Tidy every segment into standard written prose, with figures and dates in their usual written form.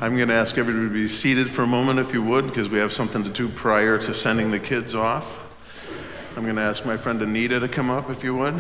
I'm going to ask everybody to be seated for a moment, if you would, because we have something to do prior to sending the kids off. I'm going to ask my friend Anita to come up, if you would.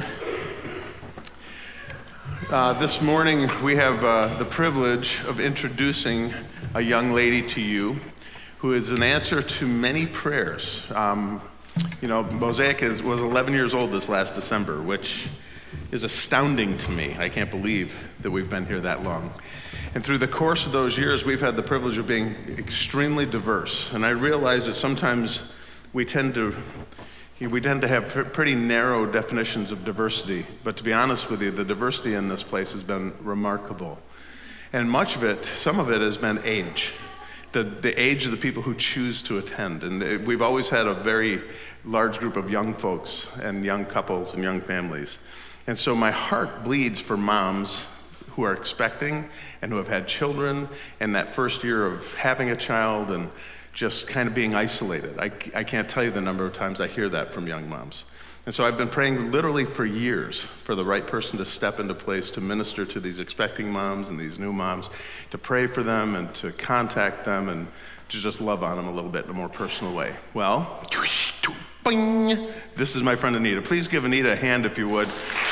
This morning, we have the privilege of introducing a young lady to you who is an answer to many prayers. Mosaic was 11 years old this last December, which is astounding to me. I can't believe that we've been here that long. And through the course of those years, we've had the privilege of being extremely diverse. And I realize that sometimes we tend to have pretty narrow definitions of diversity. But to be honest with you, the diversity in this place has been remarkable. And some of it has been age. The age of the people who choose to attend. And we've always had a very large group of young folks and young couples and young families. And so my heart bleeds for moms who are expecting and who have had children, and that first year of having a child and just kind of being isolated. I can't tell you the number of times I hear that from young moms. And so I've been praying literally for years for the right person to step into place to minister to these expecting moms and these new moms, to pray for them and to contact them and to just love on them a little bit in a more personal way. Well, this is my friend Anita. Please give Anita a hand if you would.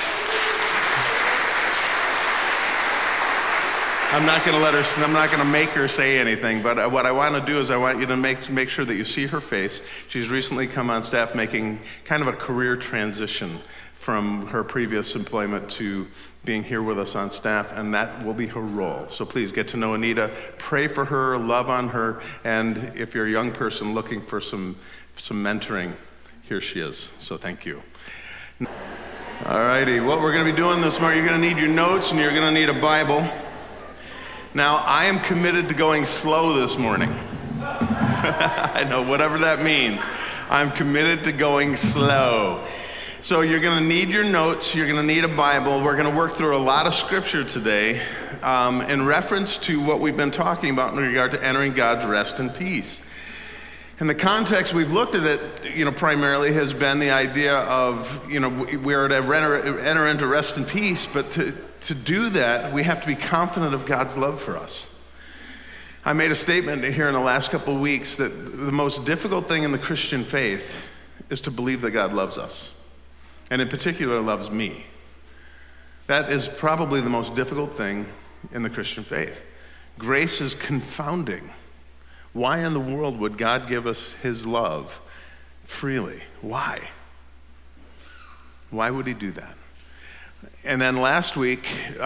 I'm not going to make her say anything, but what I want to do is I want you to make sure that you see her face. She's recently come on staff making kind of a career transition from her previous employment to being here with us on staff, and that will be her role. So please get to know Anita, pray for her, love on her, and if you're a young person looking for some mentoring, here she is. So thank you. All righty, what we're going to be doing this morning, you're going to need your notes and you're going to need a Bible. Now, I am committed to going slow this morning. I know, whatever that means. I'm committed to going slow. So you're going to need your notes. You're going to need a Bible. We're going to work through a lot of scripture today in reference to what we've been talking about in regard to entering God's rest and peace. And the context we've looked at it, primarily has been the idea of, we're to enter into rest and peace, but to do that, we have to be confident of God's love for us. I made a statement here in the last couple of weeks that the most difficult thing in the Christian faith is to believe that God loves us, and in particular loves me. That is probably the most difficult thing in the Christian faith. Grace is confounding. Why in the world would God give us his love freely? Why? Why would he do that? And then last week,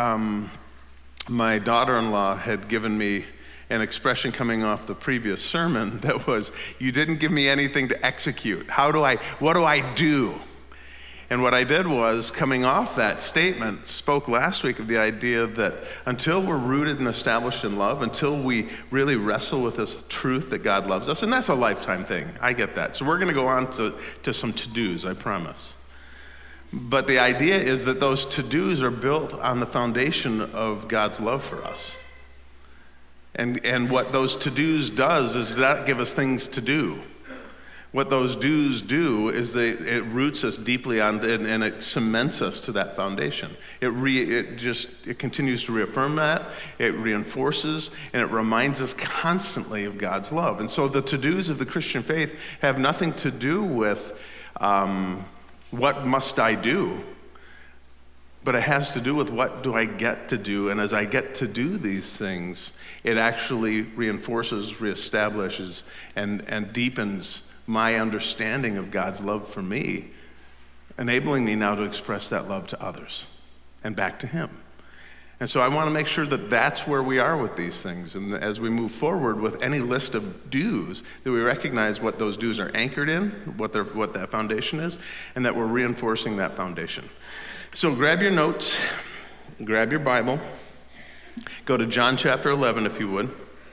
my daughter-in-law had given me an expression coming off the previous sermon that was, you didn't give me anything to execute. What do I do? And what I did was, coming off that statement, spoke last week of the idea that until we're rooted and established in love, until we really wrestle with this truth that God loves us, and that's a lifetime thing, I get that. So we're going to go on to some to-dos, I promise. But the idea is that those to-dos are built on the foundation of God's love for us. And what those to-dos does is that give us things to do. What those do's do is it roots us deeply on and it cements us to that foundation. It continues to reaffirm that, it reinforces, and it reminds us constantly of God's love. And so the to-dos of the Christian faith have nothing to do with what must I do, but it has to do with what do I get to do. And as I get to do these things, it actually reinforces, reestablishes, and deepens my understanding of God's love for me, enabling me now to express that love to others and back to him. And so I want to make sure that that's where we are with these things. And as we move forward with any list of do's, that we recognize what those do's are anchored in, what that foundation is, and that we're reinforcing that foundation. So grab your notes, grab your Bible, go to John chapter 11 if you would.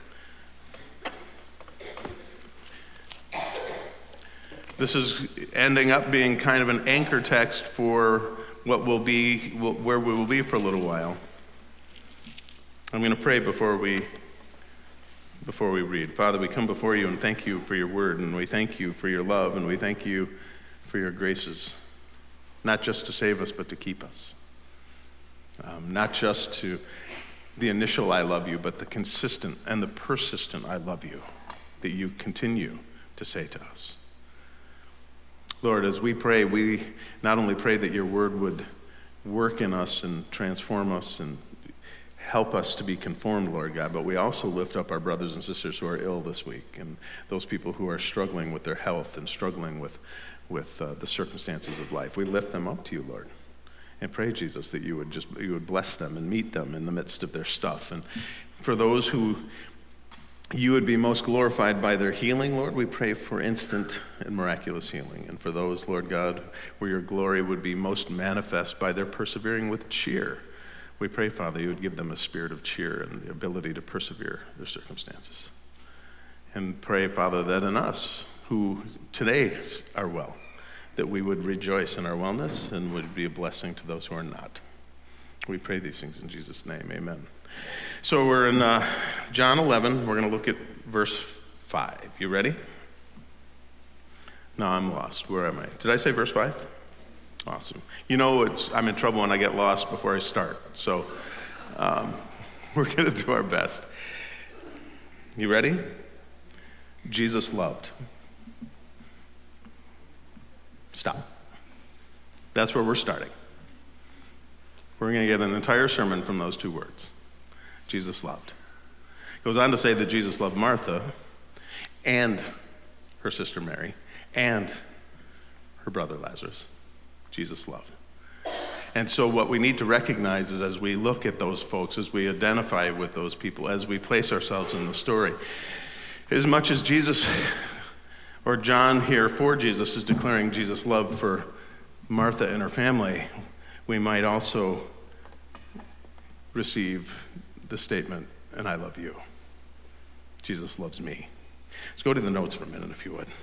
This is ending up being kind of an anchor text for where we will be for a little while. I'm going to pray before we read. Father, we come before you and thank you for your word, and we thank you for your love, and we thank you for your graces, not just to save us, but to keep us. Not just to the initial I love you, but the consistent and the persistent I love you that you continue to say to us. Lord, as we pray, we not only pray that your word would work in us and transform us and help us to be conformed, Lord God, but we also lift up our brothers and sisters who are ill this week and those people who are struggling with their health and struggling with the circumstances of life. We lift them up to you, Lord, and pray, Jesus, that you would bless them and meet them in the midst of their stuff. And for those who you would be most glorified by their healing, Lord, we pray for instant and miraculous healing. And for those, Lord God, where your glory would be most manifest by their persevering with cheer, we pray, Father, you would give them a spirit of cheer and the ability to persevere their circumstances. And pray, Father, that in us, who today are well, that we would rejoice in our wellness and would be a blessing to those who are not. We pray these things in Jesus' name, amen. So we're in John 11. We're going to look at verse 5. You ready? No, I'm lost. Where am I? Did I say verse 5? Awesome. You know, I'm in trouble when I get lost before I start. So we're going to do our best. You ready? Jesus loved. Stop. That's where we're starting. We're going to get an entire sermon from those two words. Jesus loved. It goes on to say that Jesus loved Martha and her sister Mary and her brother Lazarus. Jesus loved. And so what we need to recognize is as we look at those folks, as we identify with those people, as we place ourselves in the story, as much as Jesus, or John here for Jesus, is declaring Jesus' love for Martha and her family, we might also receive the statement, and I love you. Jesus loves me. Let's go to the notes for a minute, if you would.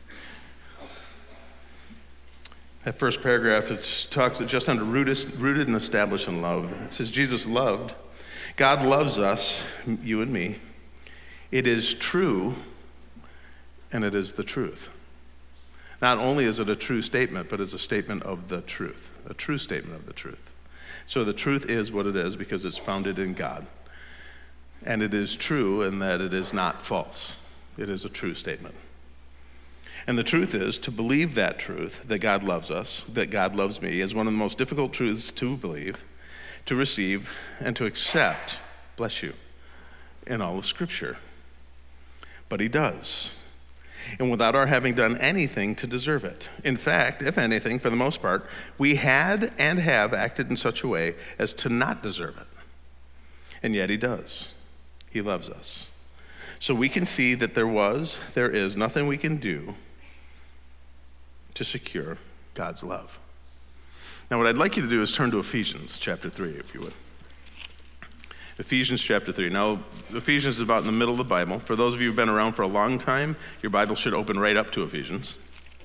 That first paragraph, it talks just under rooted and established in love. It says, Jesus loved. God loves us, you and me. It is true, and it is the truth. Not only is it a true statement, but it's a statement of the truth, a true statement of the truth. So the truth is what it is because it's founded in God. And it is true in that it is not false. It is a true statement. And the truth is, to believe that truth, that God loves us, that God loves me, is one of the most difficult truths to believe, to receive, and to accept, bless you, in all of Scripture. But he does. And without our having done anything to deserve it. In fact, if anything, for the most part, we had and have acted in such a way as to not deserve it. And yet he does. He loves us. So we can see that there is nothing we can do to secure God's love. Now, what I'd like you to do is turn to Ephesians chapter 3, if you would. Ephesians chapter 3. Now, Ephesians is about in the middle of the Bible. For those of you who've been around for a long time, your Bible should open right up to Ephesians.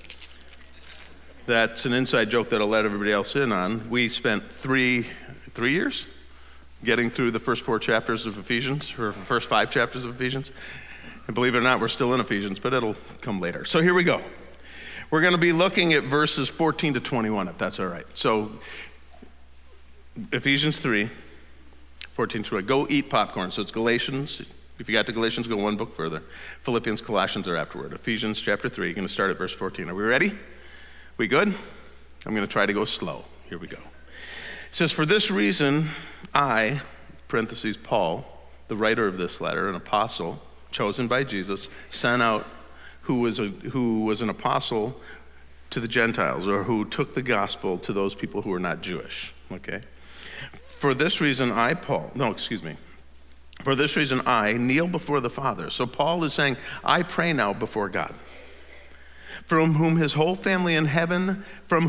That's an inside joke that I'll let everybody else in on. We spent three years getting through the first 4 chapters of Ephesians, or the first 5 chapters of Ephesians. And believe it or not, we're still in Ephesians, but it'll come later. So here we go. We're going to be looking at verses 14 to 21, if that's all right. So Ephesians 3, 14 to 21. Go eat popcorn. So it's Galatians. If you got to Galatians, go one book further. Philippians, Colossians are afterward. Ephesians chapter 3, you're going to start at verse 14. Are we ready? We good? I'm going to try to go slow. Here we go. It says, for this reason, I, parentheses, Paul, the writer of this letter, an apostle, chosen by Jesus, sent out, who was an apostle to the Gentiles, or who took the gospel to those people who were not Jewish, okay? For this reason, I kneel before the Father. So Paul is saying, I pray now before God, from whom his whole family in heaven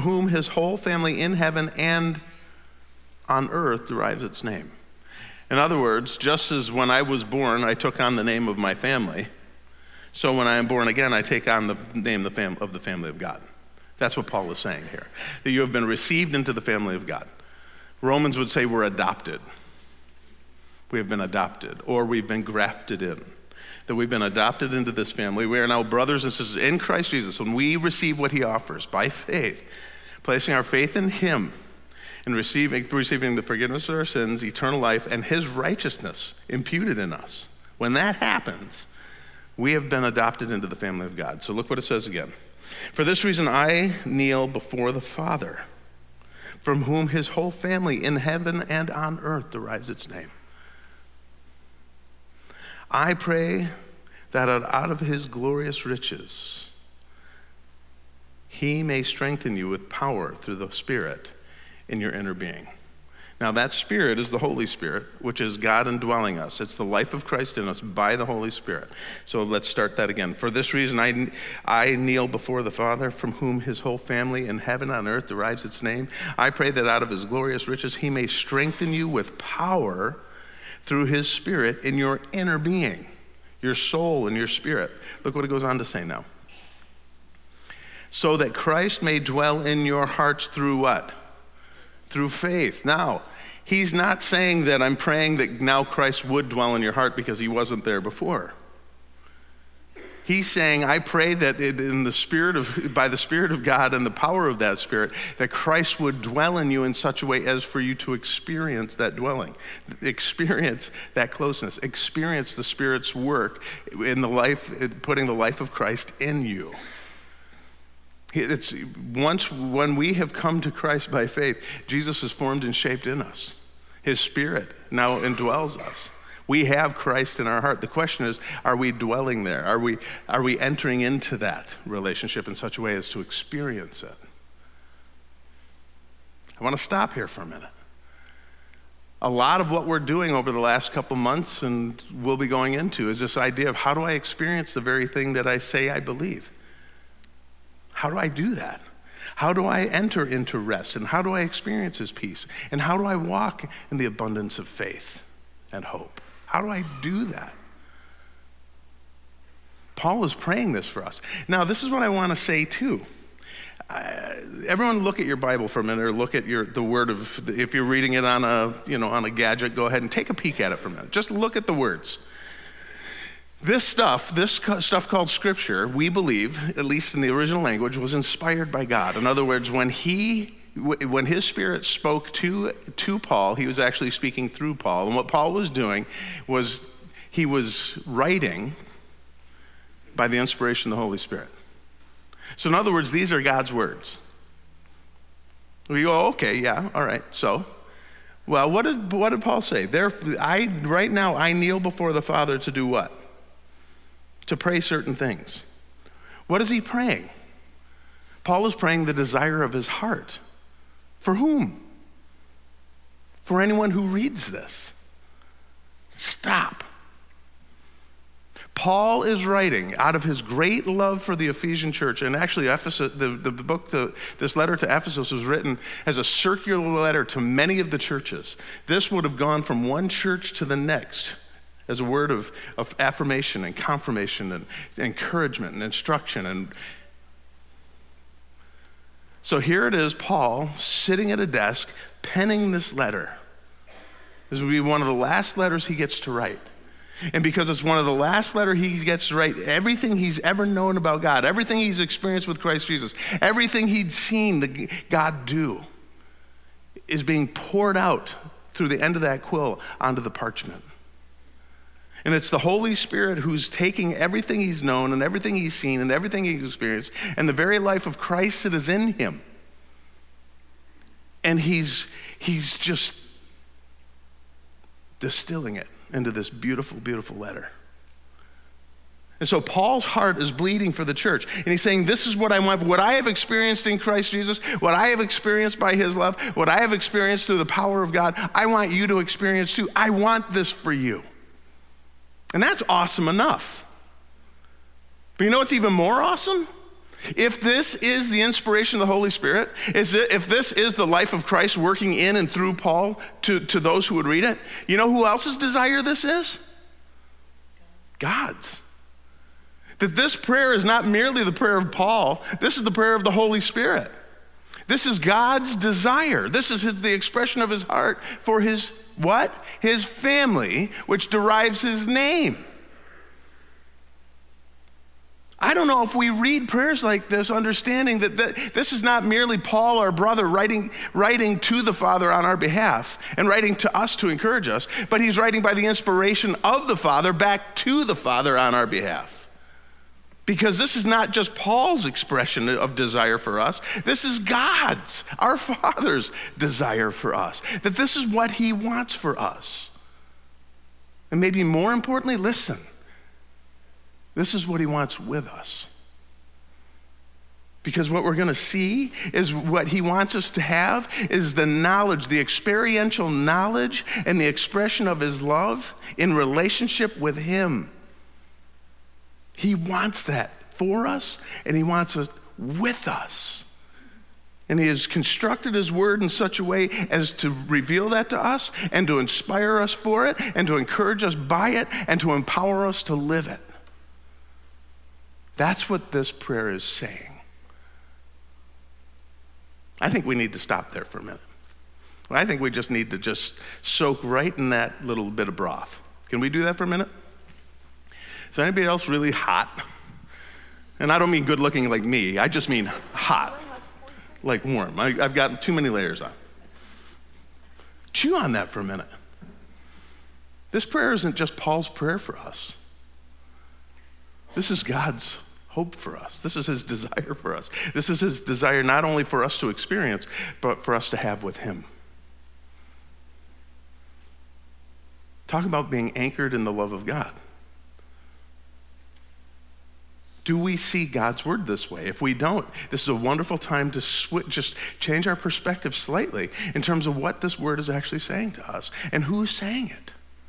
and on earth derives its name. In other words, just as when I was born, I took on the name of my family, so when I am born again, I take on the name of the family of God. That's what Paul is saying here, that you have been received into the family of God. Romans would say we're adopted. We have been adopted, or we've been grafted in, that we've been adopted into this family. We are now brothers and sisters in Christ Jesus. When we receive what he offers by faith, placing our faith in him, and receiving the forgiveness of our sins, eternal life, and his righteousness imputed in us. When that happens, we have been adopted into the family of God. So look what it says again. For this reason, I kneel before the Father, from whom his whole family in heaven and on earth derives its name. I pray that out of his glorious riches, he may strengthen you with power through the Spirit in your inner being. Now that Spirit is the Holy Spirit, which is God indwelling us. It's the life of Christ in us by the Holy Spirit. So let's start that again. For this reason, I kneel before the Father, from whom his whole family in heaven and on earth derives its name. I pray that out of his glorious riches, he may strengthen you with power through his Spirit in your inner being, your soul and your spirit. Look what it goes on to say now. So that Christ may dwell in your hearts through what? Through faith. Now, he's not saying that I'm praying that now Christ would dwell in your heart because he wasn't there before. He's saying, I pray that by the Spirit of God and the power of that Spirit, that Christ would dwell in you in such a way as for you to experience that dwelling, experience that closeness, experience the Spirit's work in the life, putting the life of Christ in you. It's when we have come to Christ by faith, Jesus is formed and shaped in us. His Spirit now indwells us. We have Christ in our heart. The question is, are we dwelling there? Are we entering into that relationship in such a way as to experience it? I want to stop here for a minute. A lot of what we're doing over the last couple months and we'll be going into is this idea of how do I experience the very thing that I say I believe? How do I do that? How do I enter into rest? And how do I experience his peace? And how do I walk in the abundance of faith and hope? How do I do that? Paul is praying this for us. Now, this is what I want to say too. Everyone look at your Bible for a minute, or look at the word of, if you're reading it on a gadget, go ahead and take a peek at it for a minute. Just look at the words. This stuff called Scripture, we believe, at least in the original language, was inspired by God. In other words, when his Spirit spoke to Paul, he was actually speaking through Paul. And what Paul was doing was he was writing by the inspiration of the Holy Spirit. So in other words, these are God's words. We go, okay, yeah, all right, so. Well, what did Paul say? Right now I kneel before the Father to do what? To pray certain things. What is he praying? Paul is praying the desire of his heart. For whom? For anyone who reads this. Stop. Paul is writing out of his great love for the Ephesian church, and actually Ephesus, this letter to Ephesus was written as a circular letter to many of the churches. This would have gone from one church to the next as a word of affirmation and confirmation and encouragement and instruction. And so here it is, Paul sitting at a desk penning this letter. This would be one of the last letters he gets to write. And because it's one of the last letters he gets to write, everything he's ever known about God, everything he's experienced with Christ Jesus, everything he'd seen God do is being poured out through the end of that quill onto the parchment. And it's the Holy Spirit who's taking everything he's known and everything he's seen and everything he's experienced and the very life of Christ that is in him. And he's just distilling it into this beautiful, beautiful letter. And so Paul's heart is bleeding for the church. And he's saying, this is what I want, what I have experienced in Christ Jesus, what I have experienced by his love, what I have experienced through the power of God, I want you to experience too. I want this for you. And that's awesome enough. But you know what's even more awesome? If this is the inspiration of the Holy Spirit, if this is the life of Christ working in and through Paul to those who would read it, you know who else's desire this is? God's. That this prayer is not merely the prayer of Paul, this is the prayer of the Holy Spirit. This is God's desire. This is the expression of his heart for his what? His family, which derives his name. I don't know if we read prayers like this, understanding that this is not merely Paul, our brother, writing to the Father on our behalf and writing to us to encourage us, but he's writing by the inspiration of the Father back to the Father on our behalf. Because this is not just Paul's expression of desire for us. This is God's, our Father's desire for us. That this is what he wants for us. And maybe more importantly, listen. This is what he wants with us. Because what we're going to see is what he wants us to have is the knowledge, the experiential knowledge and the expression of his love in relationship with him. He wants that for us, and he wants it with us. And he has constructed his word in such a way as to reveal that to us and to inspire us for it and to encourage us by it and to empower us to live it. That's what this prayer is saying. I think we need to stop there for a minute. I think we just need to just soak right in that little bit of broth. Can we do that for a minute? Is anybody else really hot? And I don't mean good looking like me. I just mean hot, like warm. I've got too many layers on. Chew on that for a minute. This prayer isn't just Paul's prayer for us. This is God's hope for us. This is his desire for us. This is his desire not only for us to experience, but for us to have with him. Talk about being anchored in the love of God. Do we see God's word this way? If we don't, this is a wonderful time to just change our perspective slightly in terms of what this word is actually saying to us and who's saying it.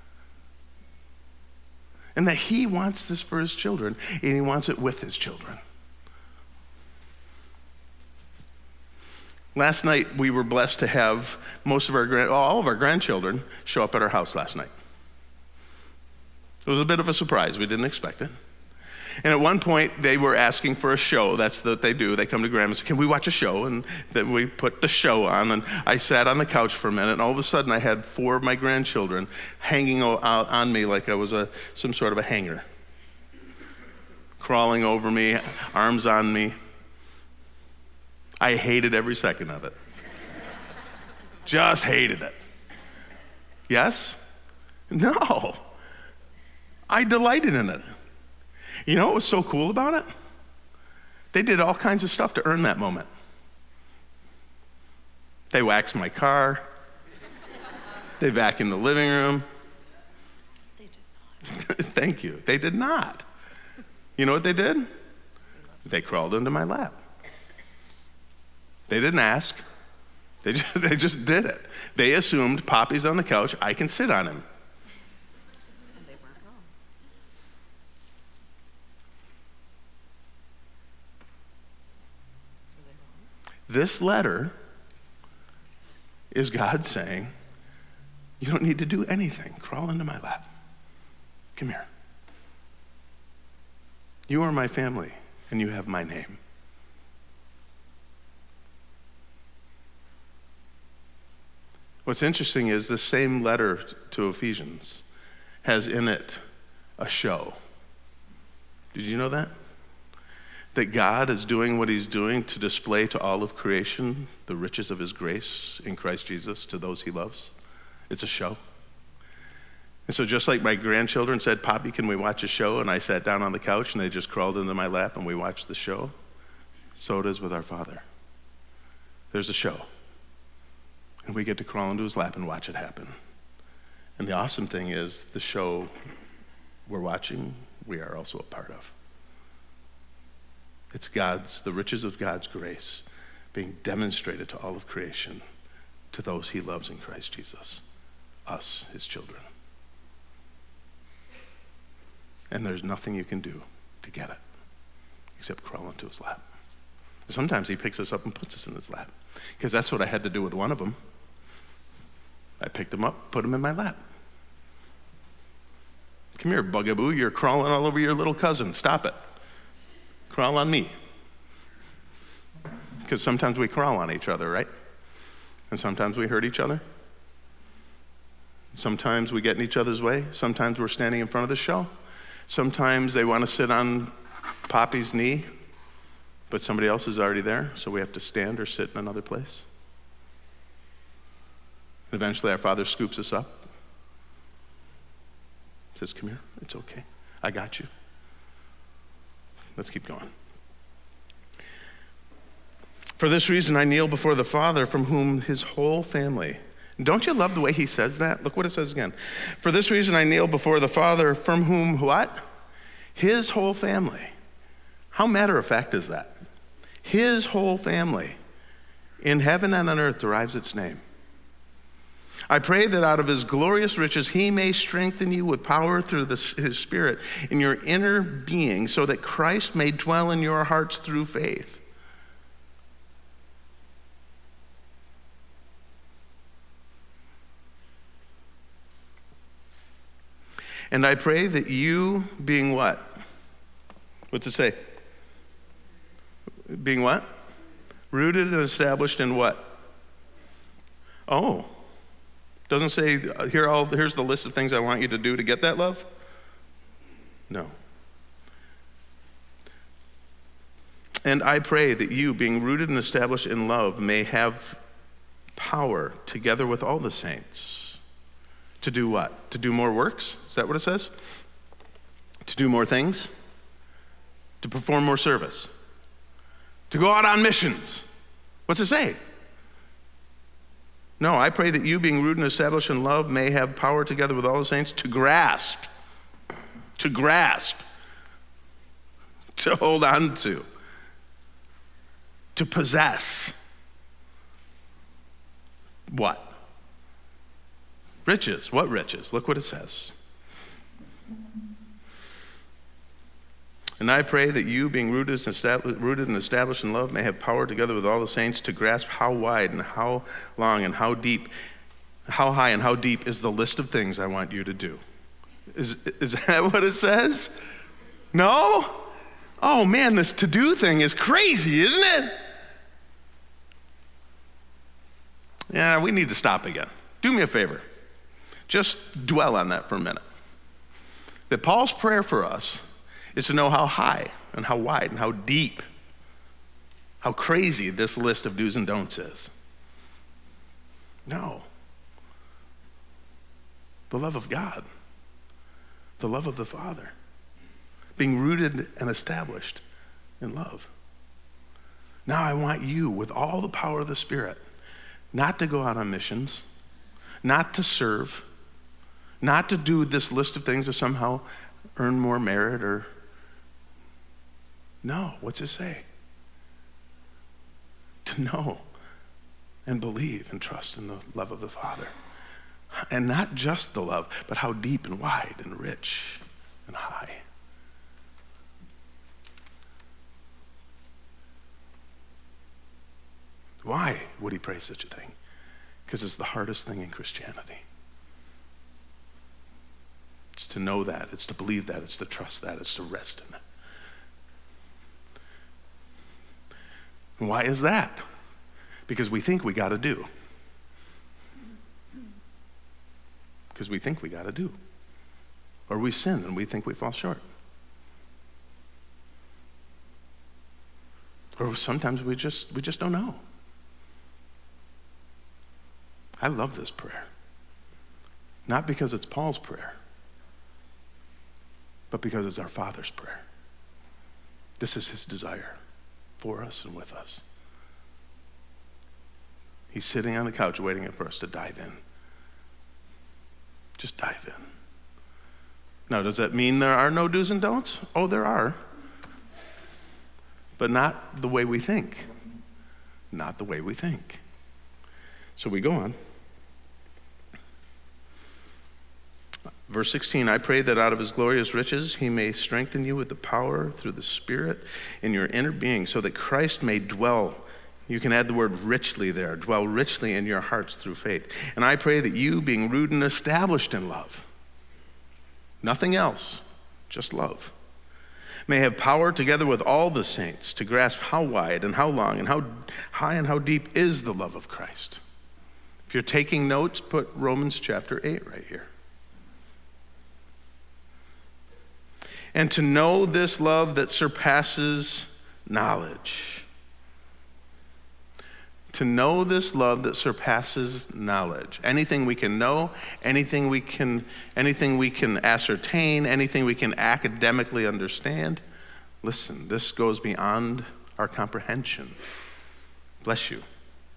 And that he wants this for his children, and he wants it with his children. Last night, we were blessed to have all of our grandchildren show up at our house last night. It was a bit of a surprise. We didn't expect it. And at one point, they were asking for a show. That's what they do. They come to Grandma and say, can we watch a show? And then we put the show on. And I sat on the couch for a minute. And all of a sudden, I had 4 of my grandchildren hanging on me like I was some sort of a hanger. Crawling over me, arms on me. I hated every second of it. Just hated it. Yes? No. I delighted in it. You know what was so cool about it? They did all kinds of stuff to earn that moment. They waxed my car. They vacuumed the living room. They did not. Thank you. They did not. You know what they did? They crawled into my lap. They didn't ask. They just did it. They assumed Poppy's on the couch, I can sit on him. And they weren't wrong. Were they wrong? This letter is God saying, you don't need to do anything. Crawl into my lap. Come here. You are my family, and you have my name. What's interesting is this same letter to Ephesians has in it a show. Did you know that? That God is doing what he's doing to display to all of creation the riches of his grace in Christ Jesus to those he loves. It's a show. And so just like my grandchildren said, Poppy, can we watch a show? And I sat down on the couch and they just crawled into my lap and we watched the show. So it is with our Father. There's a show. And we get to crawl into his lap and watch it happen. And the awesome thing is the show we're watching, we are also a part of. It's the riches of God's grace being demonstrated to all of creation, to those he loves in Christ Jesus, us, his children. And there's nothing you can do to get it except crawl into his lap. Sometimes he picks us up and puts us in his lap, because that's what I had to do with one of them. I picked him up, put him in my lap. Come here, bugaboo, you're crawling all over your little cousin. Stop it. Crawl on me. Because sometimes we crawl on each other, right? And sometimes we hurt each other. Sometimes we get in each other's way. Sometimes we're standing in front of the show. Sometimes they want to sit on Poppy's knee, but somebody else is already there, so we have to stand or sit in another place. And eventually our Father scoops us up, says, come here, it's okay, I got you. Let's keep going. For this reason I kneel before the Father, from whom his whole family. Don't you love the way he says that? Look what it says again. For this reason I kneel before the Father, from whom what? His whole family. How matter of fact is that? His whole family in heaven and on earth derives its name. I pray that out of his glorious riches he may strengthen you with power through his Spirit in your inner being, so that Christ may dwell in your hearts through faith. And I pray that you, being what? What's it say? Being what? Rooted and established in what? Oh. Doesn't say, here's the list of things I want you to do to get that love? No. And I pray that you, being rooted and established in love, may have power together with all the saints. To do what? To do more works? Is that what it says? To do more things? To perform more service? To go out on missions? What's it say? No, I pray that you, being rooted and established in love, may have power together with all the saints to grasp, to hold on to possess. What? Riches. What riches? Look what it says. And I pray that you, being rooted and established in love, may have power together with all the saints to grasp how wide and how long and how deep, how high and how deep is the list of things I want you to do. Is that what it says? No? Oh man, this to-do thing is crazy, isn't it? Yeah, we need to stop again. Do me a favor. Just dwell on that for a minute. That Paul's prayer for us is to know how high and how wide and how deep, how crazy this list of do's and don'ts is. No. The love of God, the love of the Father, being rooted and established in love. Now I want you, with all the power of the Spirit, not to go out on missions, not to serve, not to do this list of things to somehow earn more merit or... No, what's it say? To know and believe and trust in the love of the Father. And not just the love, but how deep and wide and rich and high. Why would he pray such a thing? Because it's the hardest thing in Christianity. It's to know that, it's to believe that, it's to trust that, it's to rest in it. And why is that? Because we think we got to do. Because we think we got to do. Or we sin and we think we fall short. Or sometimes we just don't know. I love this prayer. Not because it's Paul's prayer, but because it's our Father's prayer. This is his desire for us and with us. He's sitting on the couch waiting for us to dive in. Just dive in. Now, does that mean there are no do's and don'ts? Oh, there are. But not the way we think. Not the way we think. So we go on. Verse 16, I pray that out of his glorious riches he may strengthen you with the power through the Spirit in your inner being, so that Christ may dwell. You can add the word richly there. Dwell richly in your hearts through faith. And I pray that you, being rooted and established in love, nothing else, just love, may have power together with all the saints to grasp how wide and how long and how high and how deep is the love of Christ. If you're taking notes, put Romans chapter 8 right here. And to know this love that surpasses knowledge. To know this love that surpasses knowledge. Anything we can know, anything we can ascertain, anything we can academically understand. Listen, this goes beyond our comprehension. Bless you.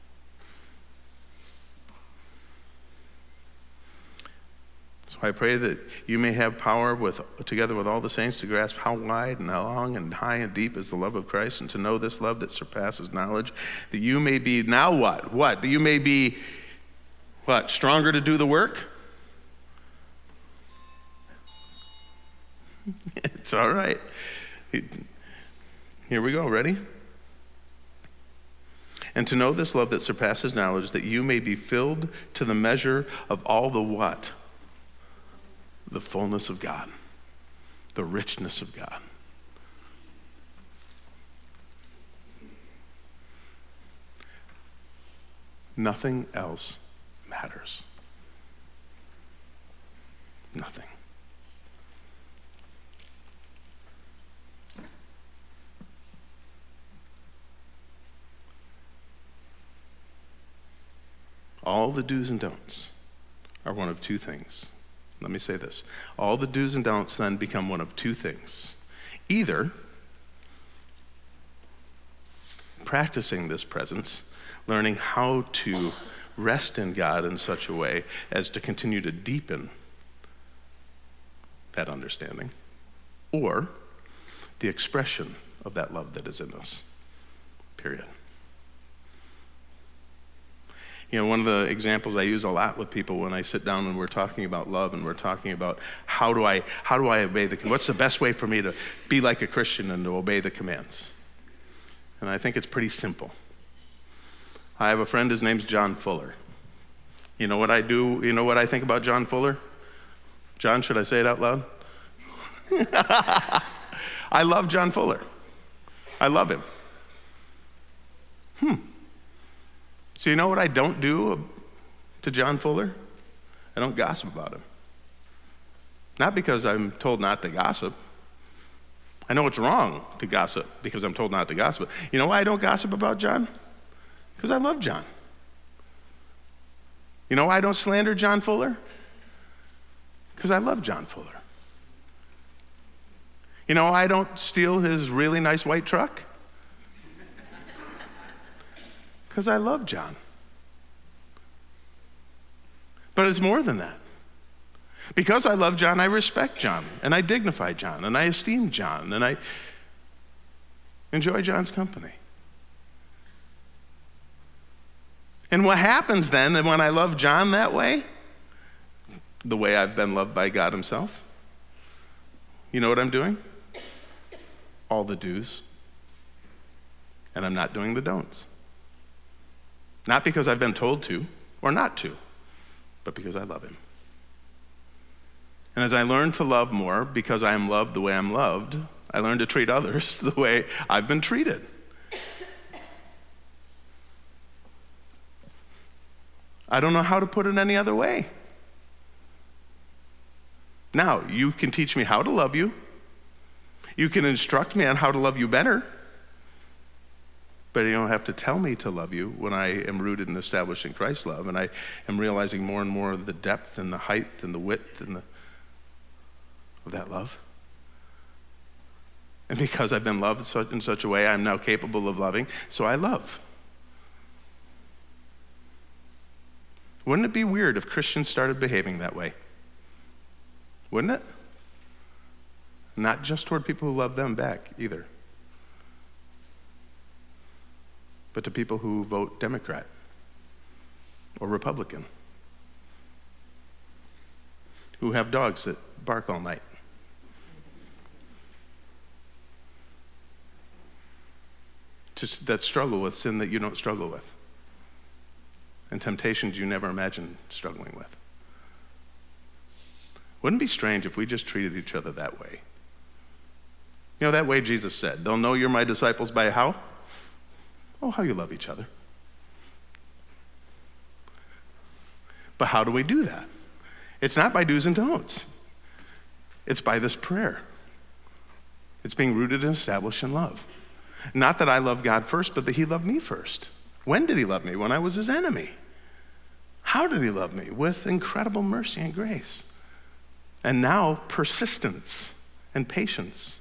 So I pray that you may have power together with all the saints to grasp how wide and how long and high and deep is the love of Christ, and to know this love that surpasses knowledge, that you may be, now what? What? That you may be, what? Stronger to do the work? It's all right. Here we go. Ready? And to know this love that surpasses knowledge, that you may be filled to the measure of all the what? The fullness of God, the richness of God. Nothing else matters. Nothing. All the do's and don'ts are one of two things. Let me say this. All the do's and don'ts then become one of two things. Either practicing this presence, learning how to rest in God in such a way as to continue to deepen that understanding, or the expression of that love that is in us, period. You know, one of the examples I use a lot with people when I sit down and we're talking about love and we're talking about how do I obey what's the best way for me to be like a Christian and to obey the commands? And I think it's pretty simple. I have a friend, his name's John Fuller. You know what I do? You know what I think about John Fuller? John, should I say it out loud? I love John Fuller. I love him. So you know what I don't do to John Fuller? I don't gossip about him. Not because I'm told not to gossip. I know it's wrong to gossip because I'm told not to gossip. You know why I don't gossip about John? Because I love John. You know why I don't slander John Fuller? Because I love John Fuller. You know why I don't steal his really nice white truck? Because I love John. But it's more than that. Because I love John, I respect John, and I dignify John, and I esteem John, and I enjoy John's company. And what happens then when I love John that way, the way I've been loved by God himself, you know what I'm doing? All the do's, and I'm not doing the don'ts. Not because I've been told to or not to, but because I love him. And as I learn to love more because I am loved the way I'm loved, I learn to treat others the way I've been treated. I don't know how to put it any other way. Now, you can teach me how to love you. You can instruct me on how to love you better. But you don't have to tell me to love you when I am rooted in establishing Christ's love, and I am realizing more and more of the depth and the height and the width and of that love. And because I've been loved in such a way, I'm now capable of loving, so I love. Wouldn't it be weird if Christians started behaving that way? Wouldn't it? Not just toward people who love them back either, but to people who vote Democrat or Republican, who have dogs that bark all night. Just that struggle with sin that you don't struggle with, and temptations you never imagined struggling with. Wouldn't it be strange if we just treated each other that way? You know, that way Jesus said, they'll know you're my disciples by how? Oh, how you love each other. But how do we do that? It's not by do's and don'ts. It's by this prayer. It's being rooted and established in love. Not that I love God first, but that he loved me first. When did he love me? When I was his enemy. How did he love me? With incredible mercy and grace. And now persistence and patience.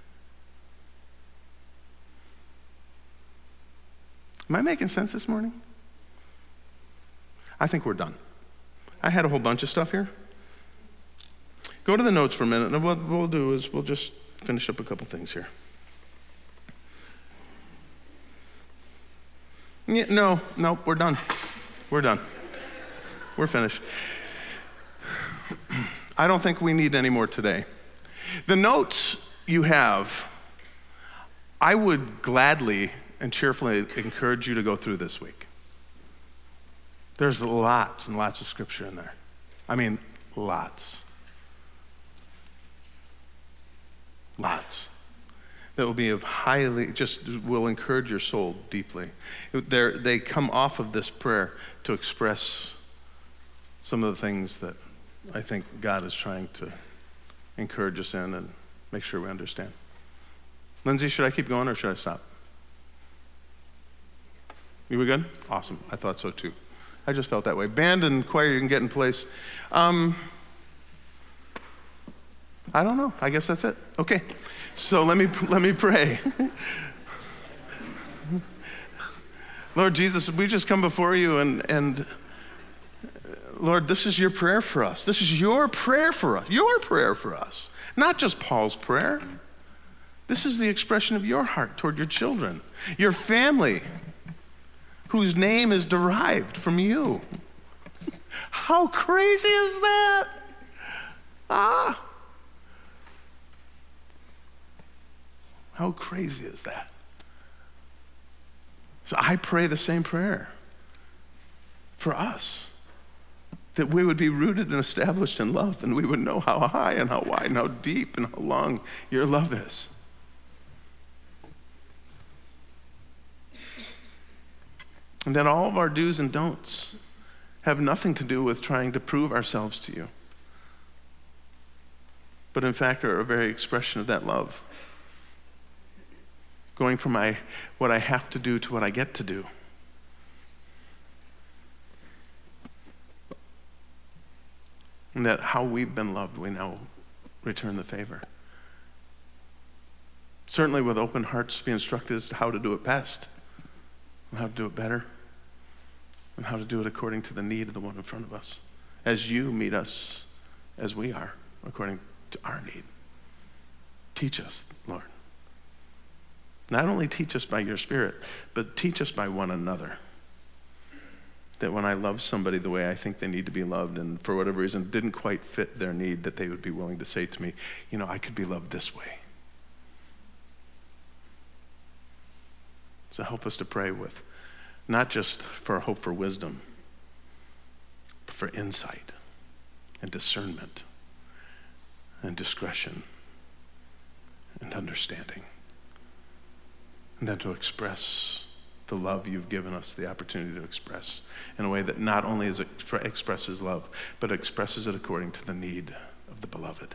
Am I making sense this morning? I think we're done. I had a whole bunch of stuff here. Go to the notes for a minute, and what we'll do is we'll just finish up a couple things here. Yeah, no, we're done. We're done. We're finished. I don't think we need any more today. The notes you have, I would gladly and cheerfully encourage you to go through this week. There's lots and lots of scripture in there. I mean, lots. Lots. That will be of will encourage your soul deeply. They come off of this prayer to express some of the things that I think God is trying to encourage us in and make sure we understand. Lindsay, should I keep going or should I stop? You were good? Awesome. I thought so too. I just felt that way. Band and choir, you can get in place. I don't know. I guess that's it. Okay. So let me pray. Lord Jesus, we just come before you and Lord, this is your prayer for us. This is your prayer for us. Your prayer for us. Not just Paul's prayer. This is the expression of your heart toward your children, your family, whose name is derived from you. How crazy is that? How crazy is that? So I pray the same prayer for us, that we would be rooted and established in love, and we would know how high and how wide and how deep and how long your love is. And that all of our do's and don'ts have nothing to do with trying to prove ourselves to you, but in fact are a very expression of that love. Going from what I have to do to what I get to do. And that how we've been loved, we now return the favor. Certainly with open hearts to be instructed as to how to do it best, and how to do it better, and how to do it according to the need of the one in front of us, as you meet us as we are, according to our need. Teach us, Lord. Not only teach us by your Spirit, but teach us by one another. That when I love somebody the way I think they need to be loved, and for whatever reason didn't quite fit their need, that they would be willing to say to me, I could be loved this way. So help us to pray with, not just for hope for wisdom, but for insight and discernment and discretion and understanding. And then to express the love you've given us the opportunity to express in a way that not only expresses love, but expresses it according to the need of the beloved.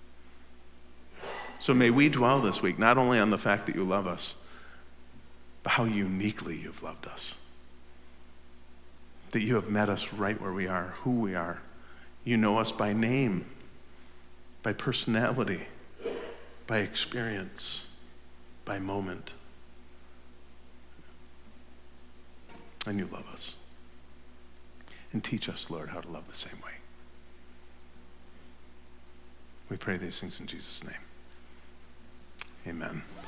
So may we dwell this week not only on the fact that you love us, but how uniquely you've loved us. That you have met us right where we are, who we are. You know us by name, by personality, by experience, by moment. And you love us. And teach us, Lord, how to love the same way. We pray these things in Jesus' name. Amen.